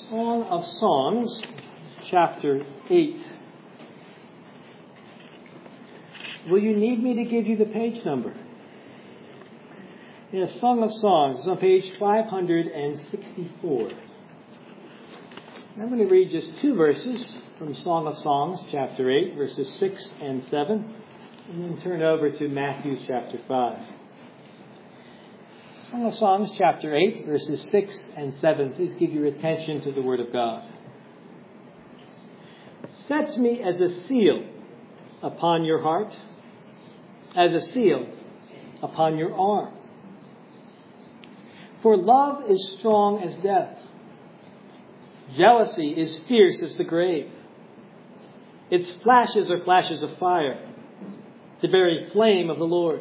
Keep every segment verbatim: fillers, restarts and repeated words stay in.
Song of Songs, chapter eight. Will you need me to give you the page number? Yes, Song of Songs is on page five hundred sixty-four. I'm going to read just two verses from Song of Songs, chapter eight, verses six and seven, and then turn over to Matthew chapter five. Song of Songs, chapter eight, verses six and seven. Please give your attention to the Word of God. Sets me as a seal upon your heart, as a seal upon your arm. For love is strong as death. Jealousy is fierce as the grave. Its flashes are flashes of fire, the very flame of the Lord.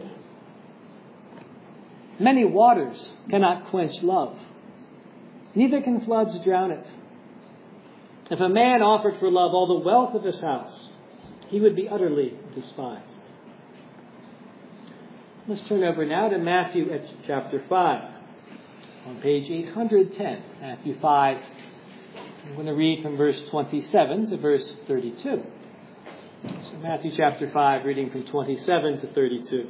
Many waters cannot quench love, neither can floods drown it. If a man offered for love all the wealth of his house, he would be utterly despised. Let's turn over now to Matthew at chapter five, on page eight hundred ten. Matthew five. I'm going to read from verse twenty-seven to verse thirty-two. So Matthew chapter five, reading from twenty-seven to thirty-two.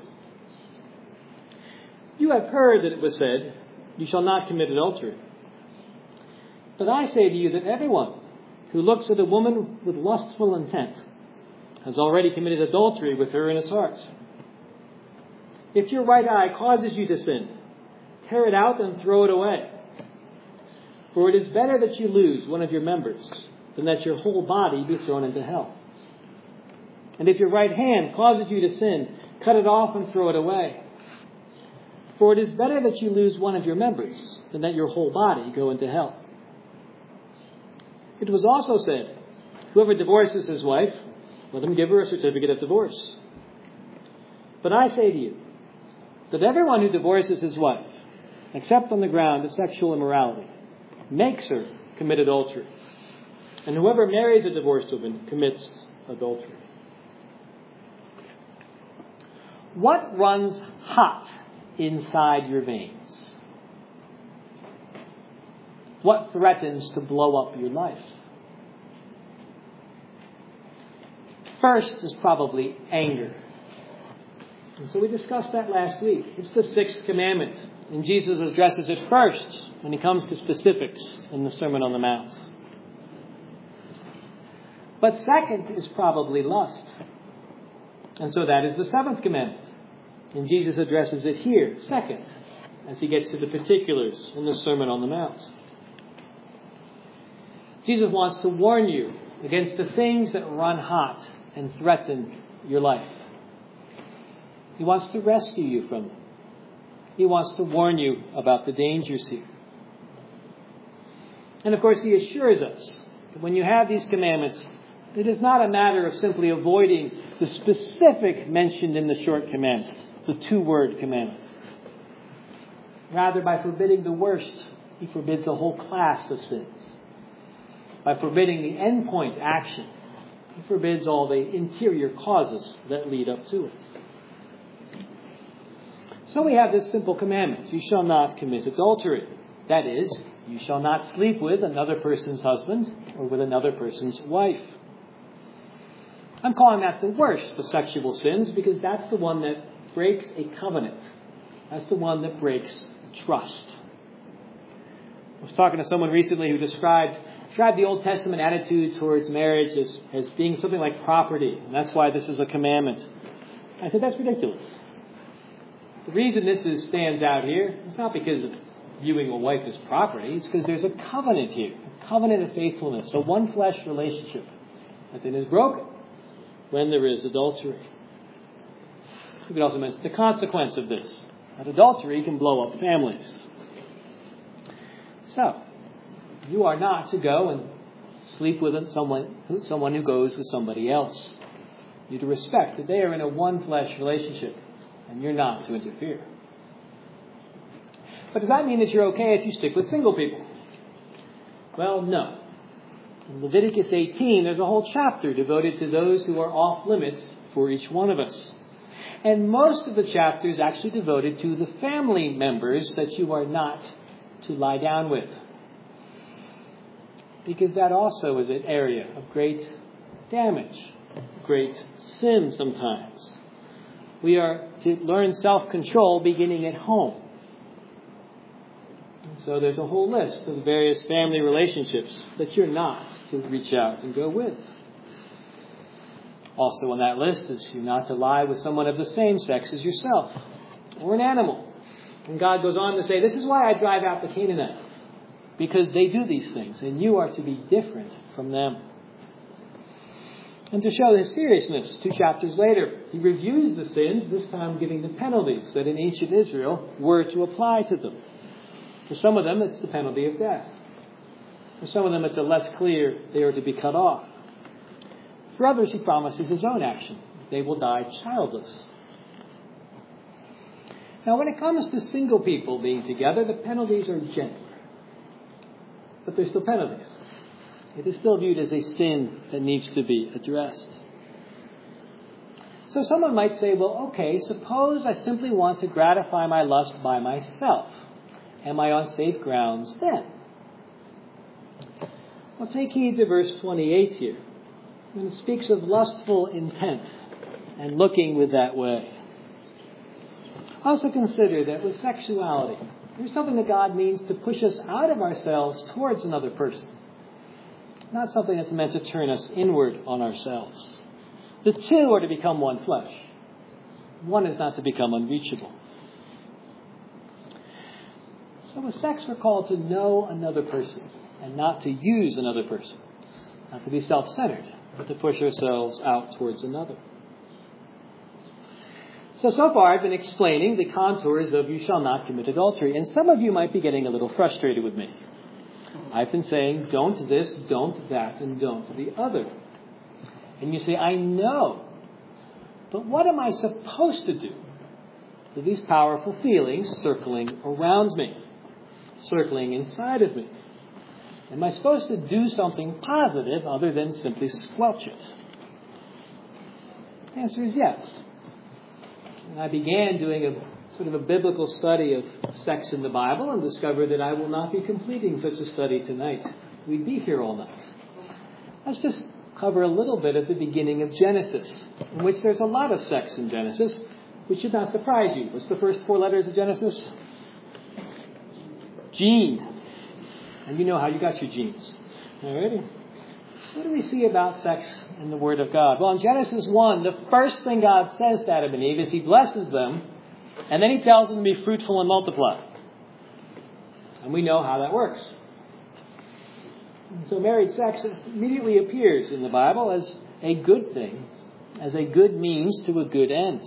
You have heard that it was said, you shall not commit adultery. But I say to you that everyone who looks at a woman with lustful intent has already committed adultery with her in his heart. If your right eye causes you to sin, tear it out and throw it away. For it is better that you lose one of your members than that your whole body be thrown into hell. And if your right hand causes you to sin, cut it off and throw it away. For it is better that you lose one of your members than that your whole body go into hell. It was also said, whoever divorces his wife, let him give her a certificate of divorce. But I say to you, that everyone who divorces his wife, except on the ground of sexual immorality, makes her commit adultery. And whoever marries a divorced woman commits adultery. What runs hot inside your veins? What threatens to blow up your life? First is probably anger. And so we discussed that last week. It's the sixth commandment. And Jesus addresses it first when he comes to specifics in the Sermon on the Mount. But second is probably lust. And so that is the seventh commandment. And Jesus addresses it here, second, as he gets to the particulars in the Sermon on the Mount. Jesus wants to warn you against the things that run hot and threaten your life. He wants to rescue you from them. He wants to warn you about the dangers here. And of course, he assures us that when you have these commandments, it is not a matter of simply avoiding the specific mentioned in the short commandment, the two-word commandment. Rather, by forbidding the worst, he forbids a whole class of sins. By forbidding the endpoint action, he forbids all the interior causes that lead up to it. So we have this simple commandment. You shall not commit adultery. That is, you shall not sleep with another person's husband or with another person's wife. I'm calling that the worst of sexual sins because that's the one that breaks a covenant. That's the one that breaks trust. I was talking to someone recently who described, described the Old Testament attitude towards marriage as, as being something like property. And that's why this is a commandment. I said, that's ridiculous. The reason this is, stands out here is not because of viewing a wife as property. It's because there's a covenant here. A covenant of faithfulness. A one-flesh relationship that then is broken when there is adultery. We could also mention the consequence of this. That adultery can blow up families. So, you are not to go and sleep with someone, someone who goes with somebody else. You're to respect that they are in a one-flesh relationship. And you're not to interfere. But does that mean that you're okay if you stick with single people? Well, no. In Leviticus eighteen, there's a whole chapter devoted to those who are off limits for each one of us. And most of the chapter is actually devoted to the family members that you are not to lie down with. because that also is an area of great damage, great sin sometimes. We are to learn self-control beginning at home. And so there's a whole list of various family relationships that you're not to reach out and go with. Also on that list is you're not to lie with someone of the same sex as yourself, or an animal. And God goes on to say, this is why I drive out the Canaanites, because they do these things, and you are to be different from them. And to show his seriousness, two chapters later, he reviews the sins, this time giving the penalties that in ancient Israel were to apply to them. For some of them, it's the penalty of death. For some of them, it's a less clear they are to be cut off. For others, he promises his own action. They will die childless. Now, when it comes to single people being together, the penalties are gentler. But they're still penalties. It is still viewed as a sin that needs to be addressed. So someone might say, well, okay, suppose I simply want to gratify my lust by myself. Am I on safe grounds then? Well, take heed to verse twenty-eight here, when it speaks of lustful intent and looking with that way. Also consider that with sexuality, there's something that God means to push us out of ourselves towards another person. Not something that's meant to turn us inward on ourselves. The two are to become one flesh. One is not to become unreachable. So with sex, we're called to know another person and not to use another person. Not to be self-centered, but to push ourselves out towards another. So, so far I've been explaining the contours of you shall not commit adultery. And some of you might be getting a little frustrated with me. I've been saying, don't this, don't that, and don't the other. And you say, I know. But what am I supposed to do with these powerful feelings circling around me, circling inside of me? Am I supposed to do something positive other than simply squelch it? The answer is yes. And I began doing a sort of a biblical study of sex in the Bible and discovered that I will not be completing such a study tonight. We'd be here all night. Let's just cover a little bit at the beginning of Genesis, in which there's a lot of sex in Genesis, which should not surprise you. What's the first four letters of Genesis? Gene. And you know how you got your genes. Alrighty. So what do we see about sex in the Word of God? Well, in Genesis one, the first thing God says to Adam and Eve is he blesses them, and then he tells them to be fruitful and multiply. And we know how that works. And so married sex immediately appears in the Bible as a good thing, as a good means to a good end.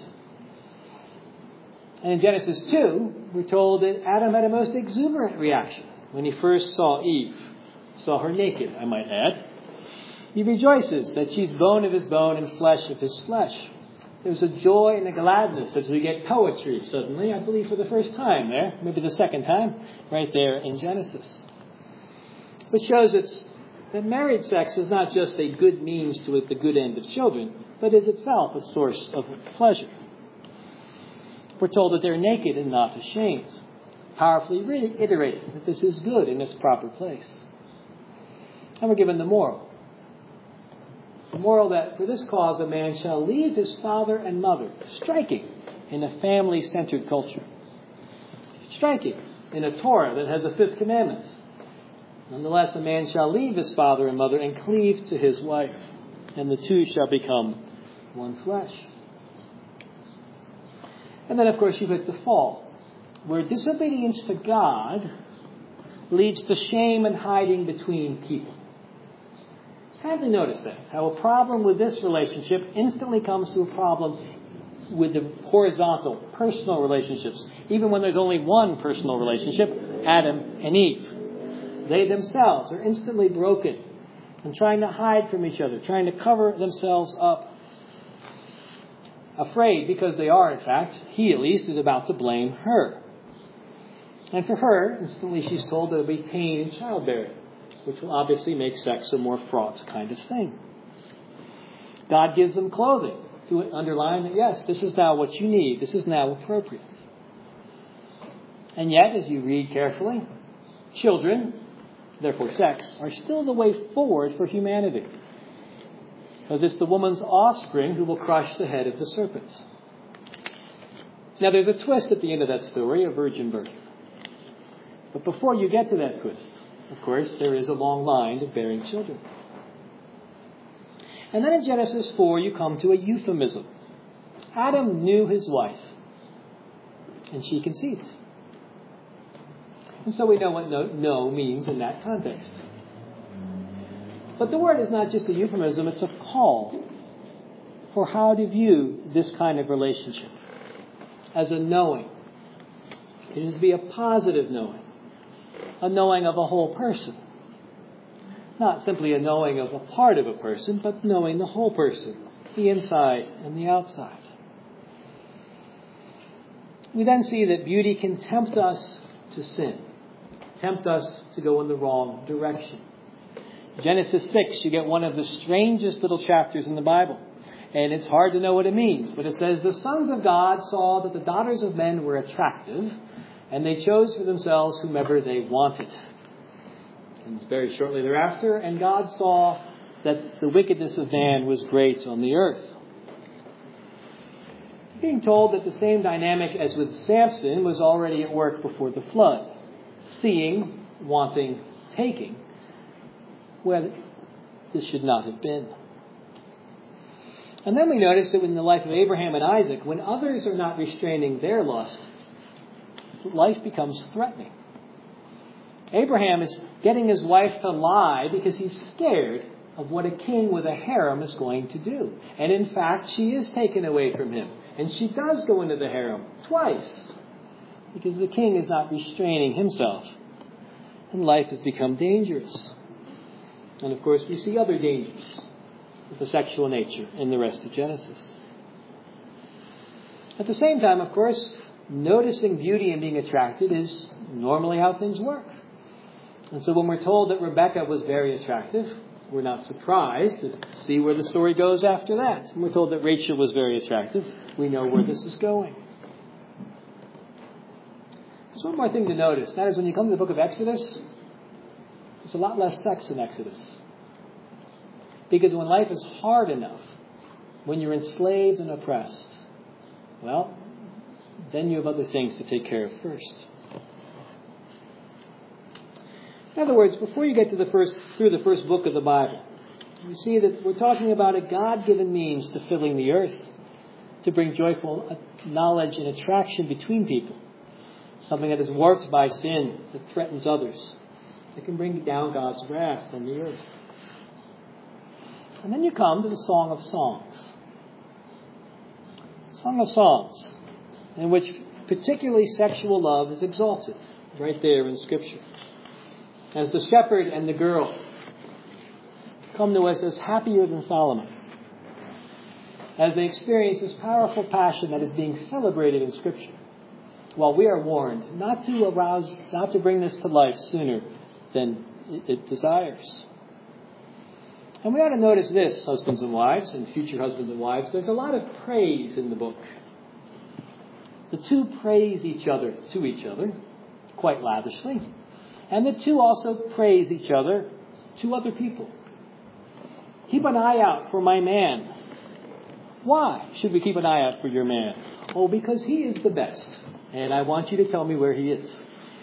And in Genesis two, we're told that Adam had a most exuberant reaction when he first saw Eve. Saw her naked, I might add. He rejoices that she's bone of his bone and flesh of his flesh. There's a joy and a gladness as we get poetry suddenly, I believe for the first time there, maybe the second time, right there in Genesis. Which shows it's, that married sex is not just a good means to the good end of children, but is itself a source of pleasure. We're told that they're naked and not ashamed, powerfully reiterating that this is good in its proper place. And we're given the moral. The moral that for this cause a man shall leave his father and mother. Striking in a family-centered culture. Striking in a Torah that has a fifth commandment. Nonetheless, a man shall leave his father and mother and cleave to his wife, and the two shall become one flesh. And then, of course, you've hit the fall, where disobedience to God leads to shame and hiding between people. Kindly notice that, how a problem with this relationship instantly comes to a problem with the horizontal, personal relationships. Even when there's only one personal relationship, Adam and Eve. They themselves are instantly broken and trying to hide from each other, trying to cover themselves up. Afraid, because they are, in fact, he at least is about to blame her. And for her, instantly she's told there will be pain in childbearing, which will obviously make sex a more fraught kind of thing. God gives them clothing to underline that, yes, this is now what you need. This is now appropriate. And yet, as you read carefully, children therefore sex, are still the way forward for humanity. Because it's the woman's offspring who will crush the head of the serpent. Now there's a twist at the end of that story, a virgin birth. But before you get to that twist, of course, there is a long line of bearing children. And then in Genesis four, you come to a euphemism. Adam knew his wife, and she conceived. And so we know what no, no means in that context. But the word is not just a euphemism, it's a call for how to view this kind of relationship as a knowing. It is to be a positive knowing, a knowing of a whole person. Not simply a knowing of a part of a person, but knowing the whole person, the inside and the outside. We then see that beauty can tempt us to sin, tempt us to go in the wrong direction. Genesis six, you get one of the strangest little chapters in the Bible. And it's hard to know what it means. But it says, the sons of God saw that the daughters of men were attractive, and they chose for themselves whomever they wanted. And very shortly thereafter, and God saw that the wickedness of man was great on the earth. Being told that the same dynamic as with Samson was already at work before the flood. Seeing, wanting, taking. Well, this should not have been. And then we notice that in the life of Abraham and Isaac, when others are not restraining their lust, life becomes threatening. Abraham is getting his wife to lie because he's scared of what a king with a harem is going to do. And in fact, she is taken away from him. And she does go into the harem twice because the king is not restraining himself. And life has become dangerous. And of course, we see other dangers of the sexual nature in the rest of Genesis. At the same time, of course, noticing beauty and being attracted is normally how things work. And so when we're told that Rebekah was very attractive, we're not surprised to see where the story goes after that. When we're told that Rachel was very attractive, we know where this is going. There's one more thing to notice. That is, when you come to the book of Exodus, there's a lot less sex in Exodus. Because when life is hard enough, when you're enslaved and oppressed, well, then you have other things to take care of first. In other words, before you get to the first, through the first book of the Bible, you see that we're talking about a God-given means to filling the earth, to bring joyful knowledge and attraction between people. Something that is warped by sin, that threatens others, that can bring down God's wrath on the earth. And then you come to the Song of Songs. Song of Songs, in which particularly sexual love is exalted, right there in Scripture. As the shepherd and the girl come to us as happier than Solomon, as they experience this powerful passion that is being celebrated in Scripture, while we are warned not to arouse, not to bring this to life sooner than it desires. And we ought to notice this, husbands and wives, and future husbands and wives. There's a lot of praise in the book. The two praise each other to each other quite lavishly. And the two also praise each other to other people. Keep an eye out for my man. Why should we keep an eye out for your man? Oh, because he is the best. And I want you to tell me where he is.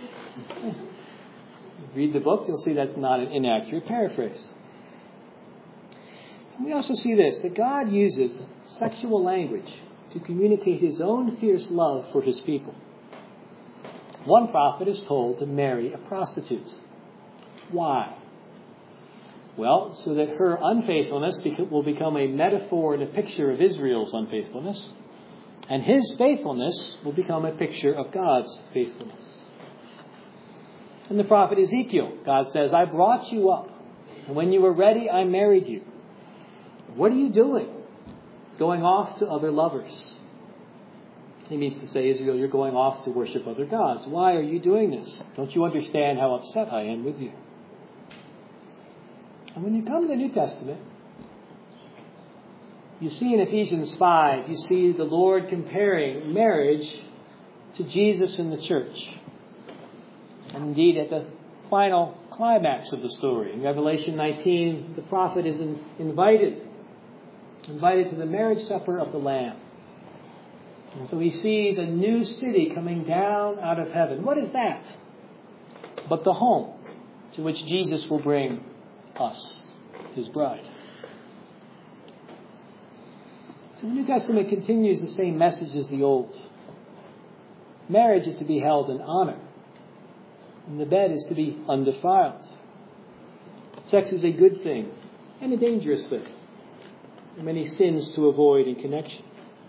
Read the book, you'll see that's not an inaccurate paraphrase. And we also see this, that God uses sexual language to communicate his own fierce love for his people. One prophet is told to marry a prostitute. Why? Well, so that her unfaithfulness will become a metaphor and a picture of Israel's unfaithfulness, and his faithfulness will become a picture of God's faithfulness. In the prophet Ezekiel, God says, I brought you up, and when you were ready, I married you. What are you doing? Going off to other lovers. He means to say, Israel, you're going off to worship other gods. Why are you doing this? Don't you understand how upset I am with you? And when you come to the New Testament, you see in Ephesians five, you see the Lord comparing marriage to Jesus and the church. And indeed, at the final climax of the story. In Revelation nineteen, the prophet is in, invited, invited to the marriage supper of the Lamb. And so he sees a new city coming down out of heaven. What is that? But the home to which Jesus will bring us, his bride. So the New Testament continues the same message as the Old. Marriage is to be held in honor, and the bed is to be undefiled. Sex is a good thing and a dangerous thing. There are many sins to avoid in connection.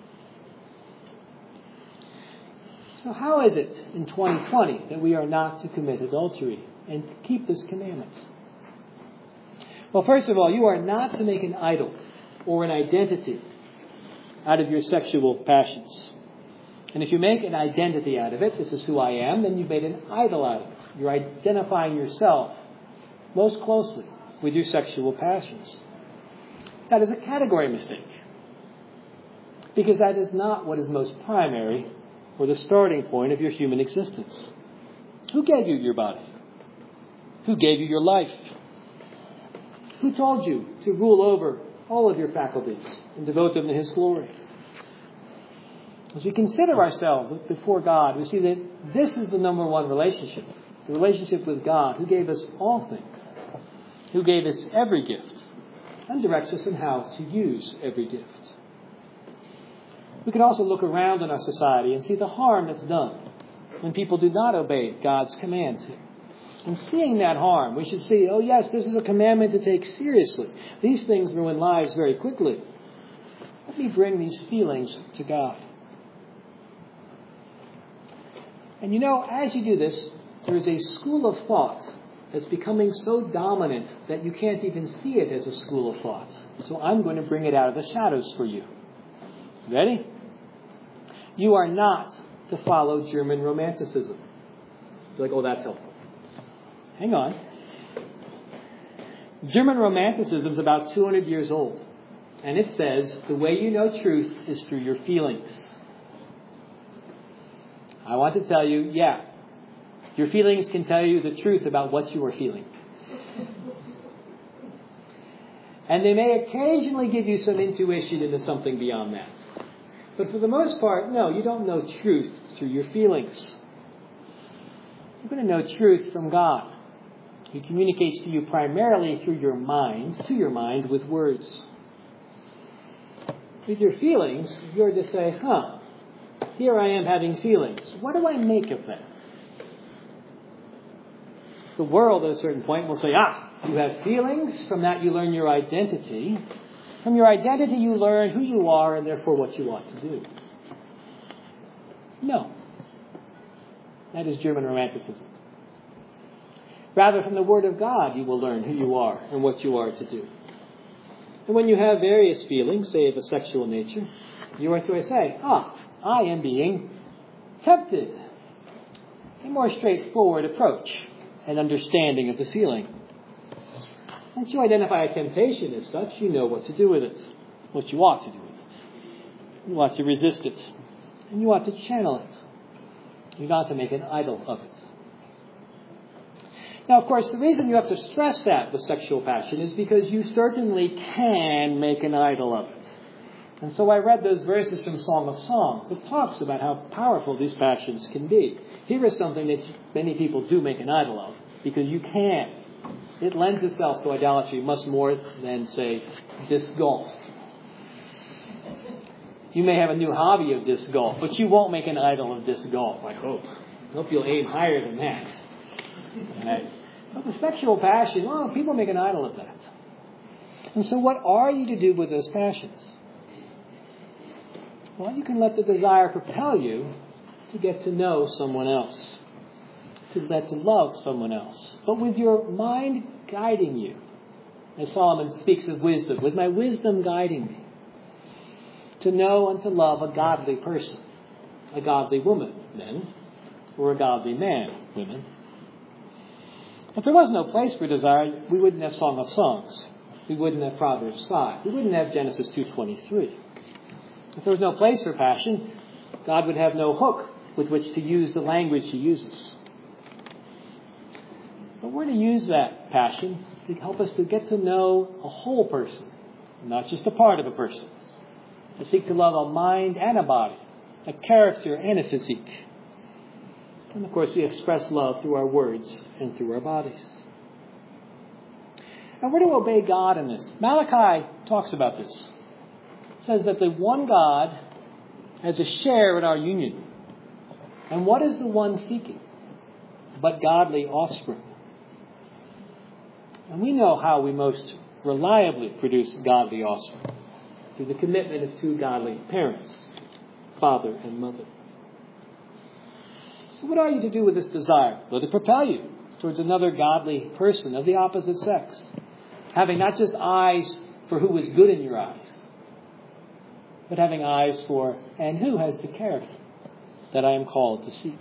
So how is it in twenty twenty that we are not to commit adultery and to keep this commandment? Well, first of all, you are not to make an idol or an identity out of your sexual passions. And if you make an identity out of it, this is who I am, then you've made an idol out of it. You're identifying yourself most closely with your sexual passions. That is a category mistake, because that is not what is most primary or the starting point of your human existence. Who gave you your body? Who gave you your life? Who told you to rule over all of your faculties and devote them to his glory? As we consider ourselves before God, we see that this is the number one relationship. The relationship with God, who gave us all things, who gave us every gift, and directs us in how to use every gift. We can also look around in our society and see the harm that's done when people do not obey God's commands here. And seeing that harm, we should see, oh yes, this is a commandment to take seriously. These things ruin lives very quickly. Let me bring these feelings to God. And you know, as you do this, there is a school of thought that's becoming so dominant that you can't even see it as a school of thought. So I'm going to bring it out of the shadows for you. Ready? You are not to follow German Romanticism. You're like, oh, that's helpful. Hang on. German Romanticism is about two hundred years old. And it says, the way you know truth is through your feelings. I want to tell you, yeah, your feelings can tell you the truth about what you are feeling. And they may occasionally give you some intuition into something beyond that. But for the most part, no, you don't know truth through your feelings. You're going to know truth from God. He communicates to you primarily through your mind, to your mind with words. With your feelings, you're to say, huh, here I am having feelings. What do I make of that? The world at a certain point will say, ah, you have feelings. From that you learn your identity. From your identity you learn who you are and therefore what you ought to do. No. That is German Romanticism. Rather, from the Word of God you will learn who you are and what you are to do. And when you have various feelings, say of a sexual nature, you are to say, ah, I am being tempted. A more straightforward approach and understanding of the feeling. Once you identify a temptation as such, you know what to do with it, what you ought to do with it. You ought to resist it, and you ought to channel it. You're not to make an idol of it. Now, of course, the reason you have to stress that with sexual passion is because you certainly can make an idol of it. And so I read those verses from Song of Songs that talks about how powerful these passions can be. Here is something that many people do make an idol of, because you can. It lends itself to idolatry much more than, say, disc golf. You may have a new hobby of disc golf, but you won't make an idol of disc golf, I hope. I hope you'll aim higher than that. Right? But the sexual passion, well, people make an idol of that. And so what are you to do with those passions? Well, you can let the desire propel you to get to know someone else, to let to love someone else, but with your mind guiding you. As Solomon speaks of wisdom, with my wisdom guiding me, to know and to love a godly person, a godly woman, men, or a godly man, women. If there was no place for desire, we wouldn't have Song of Songs. We wouldn't have Proverbs five. We wouldn't have Genesis two twenty-three. If there was no place for passion, God would have no hook with which to use the language he uses. But we're to use that passion to help us to get to know a whole person, not just a part of a person. To seek to love a mind and a body, a character and a physique. And of course, we express love through our words and through our bodies. And we're to obey God in this. Malachi talks about this. It says that the one God has a share in our union. And what is the one seeking? But godly offspring. And we know how we most reliably produce godly offspring. Through the commitment of two godly parents, father and mother. So what are you to do with this desire? Well, to propel you towards another godly person of the opposite sex. Having not just eyes for who is good in your eyes, but having eyes for and who has the character that I am called to seek.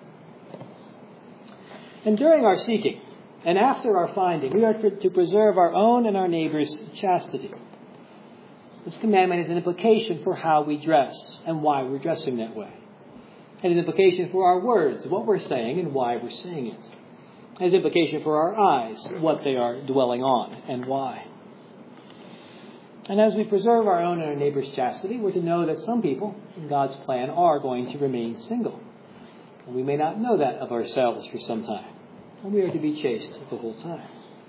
And during our seeking, and after our finding, we are to preserve our own and our neighbor's chastity. This commandment is an implication for how we dress and why we're dressing that way. It is an implication for our words, what we're saying and why we're saying it. It has an implication for our eyes, what they are dwelling on and why. And as we preserve our own and our neighbor's chastity, we're to know that some people, in God's plan, are going to remain single. And we may not know that of ourselves for some time. And we are to be chaste the whole time.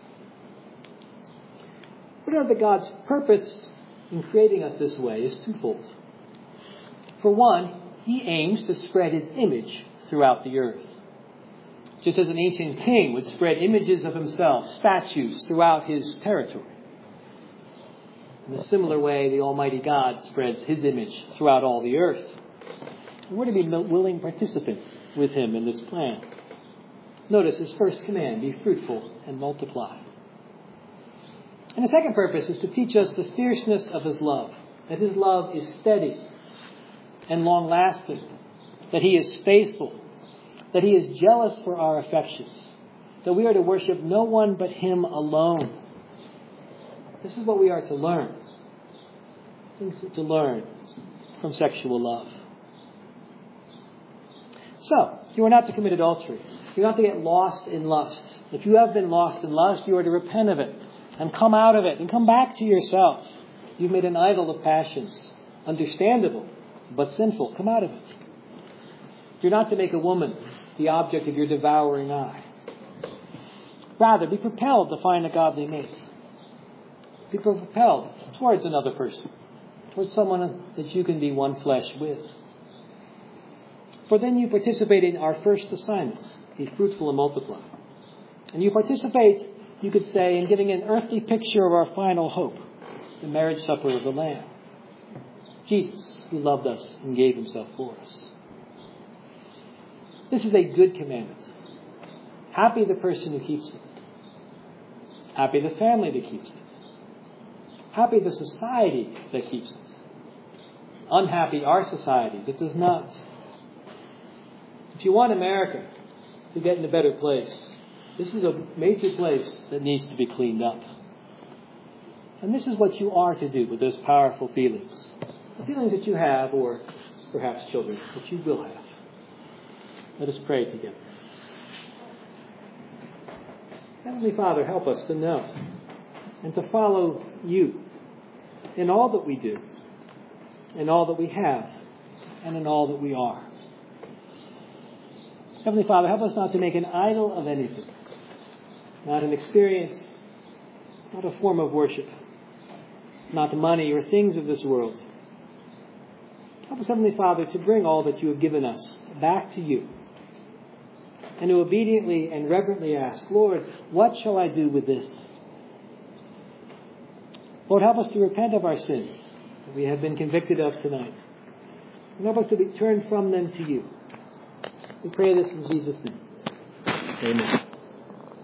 What are the God's purpose in creating us this way is twofold. For one, He aims to spread His image throughout the earth. Just as an ancient king would spread images of himself, statues, throughout his territory. In a similar way, the Almighty God spreads His image throughout all the earth. And we're to be willing participants with Him in this plan. Notice His first command, be fruitful and multiply. And the second purpose is to teach us the fierceness of His love. That His love is steady and long-lasting. That He is faithful. That He is jealous for our affections. That we are to worship no one but Him alone. This is what we are to learn. Things to learn from sexual love. So, you are not to commit adultery. You're not to get lost in lust. If you have been lost in lust, you are to repent of it and come out of it and come back to yourself. You've made an idol of passions. Understandable, but sinful. Come out of it. You're not to make a woman the object of your devouring eye. Rather, be propelled to find a godly mate. Be propelled towards another person. Towards someone that you can be one flesh with. For then you participate in our first assignment. Be fruitful and multiply. And you participate, you could say, in giving an earthly picture of our final hope. The marriage supper of the Lamb. Jesus, who loved us and gave Himself for us. This is a good commandment. Happy the person who keeps it. Happy the family that keeps it. Happy the society that keeps it. Unhappy our society that does not. If you want America to get in a better place, this is a major place that needs to be cleaned up. And this is what you are to do with those powerful feelings. The feelings that you have, or perhaps children, that you will have. Let us pray together. Heavenly Father, help us to know and to follow You in all that we do, in all that we have, and in all that we are. Heavenly Father, help us not to make an idol of anything, not an experience, not a form of worship, not money or things of this world. Help us, Heavenly Father, to bring all that You have given us back to You, and to obediently and reverently ask, Lord, what shall I do with this? Lord, help us to repent of our sins that we have been convicted of tonight. And help us to be turned from them to You. We pray this in Jesus' name. Amen.